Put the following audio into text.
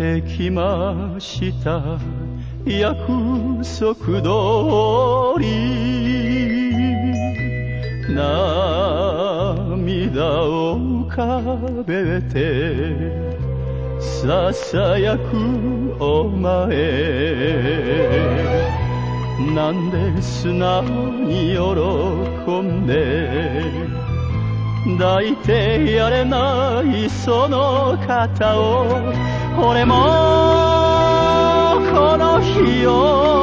てきました。約束通り涙を浮かべてささやくお前、なんで素直に喜んで抱いてやれないその肩を、俺もこの日を